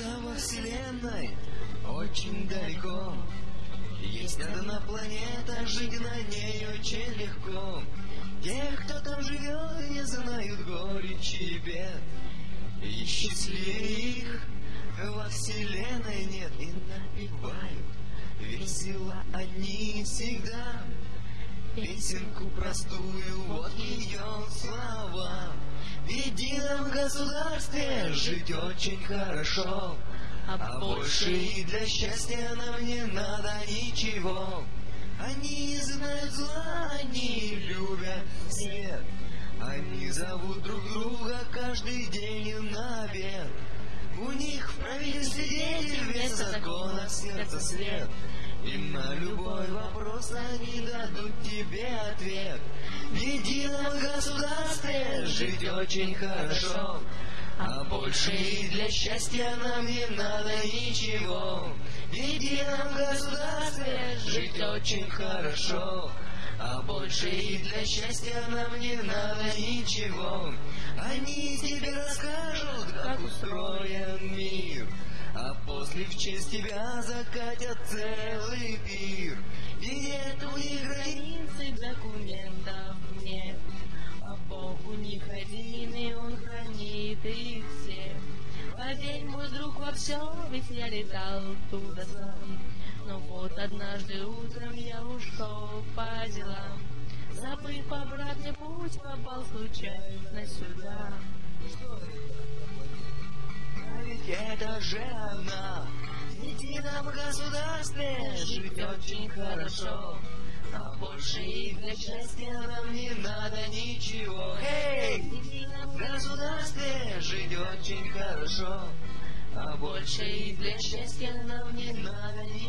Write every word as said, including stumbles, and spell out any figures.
Где-то во вселенной, очень далеко, есть одна планета, жить на ней очень легко. Те, кто там живет, не знают горечи и бед, и счастливее их во вселенной нет. И напевают весело они всегда песенку простую, вот ее слова. В едином государстве жить очень хорошо, а больше и для счастья нам не надо ничего. Они не знают зла, они любят свет, они зовут друг друга каждый день на обед. У них в правительстве дети, вместо закона в сердце свет, и на любой вопрос они дадут тебе ответ. В едином государстве жить очень хорошо, а больше и для счастья нам не надо ничего. В едином государстве жить очень хорошо, а больше и для счастья нам не надо ничего. Они тебе расскажут, как устроен мир, а после в честь тебя закатят целый пир. И нет у них границы, документов нет, а Бог у них один, и Он хранит их всех. Поверь, мой друг, во все, ведь я летал туда сам. Но вот однажды утром я ушел по делам, забыв обратный путь, попал случайно сюда. А ведь это же она. В едином государстве жить очень хорошо, а больше и для счастья нам не надо ничего. Эй! В едином государстве жить очень хорошо, а больше и для счастья нам не надо ничего.